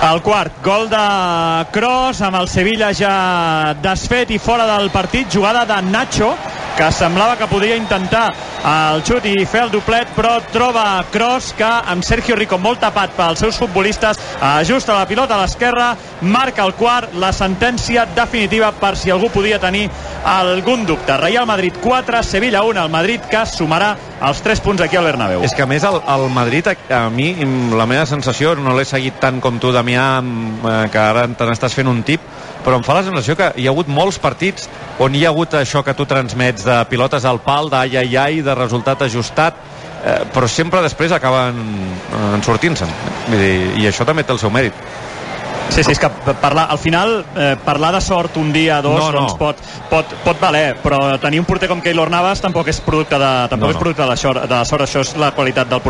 El quart, gol de Kroos, amb el Sevilla ja desfet i fora del partit. Jugada de Nacho, que semblava que podria intentar el xut i fer el doblet, però troba Kroos, que amb Sergio Rico molt tapat pels seus futbolistes ajusta la pilota a l'esquerra, marca el quart, la sentència definitiva per si algú podia tenir algun dubte. Real Madrid 4, Sevilla 1, el Madrid que sumarà els 3 punts aquí al Bernabéu. És que a més el Madrid, a mi la meva sensació, no l'he seguit tant com tu, Damià, que ara te n'estàs fent un tip, però em fa la sensació que hi ha hagut molts partits on hi ha hagut això que tu transmets de pilotes al pal, d'ai ai ai, de resultat ajustat, però sempre després acaben sortint-se'n, i això també té el seu mèrit. Sí, és que al final parlar de sort un dia, dos, doncs pot valer, però tenir un porter com Keylor Navas tampoc és producte de la sort, això és la qualitat del porter.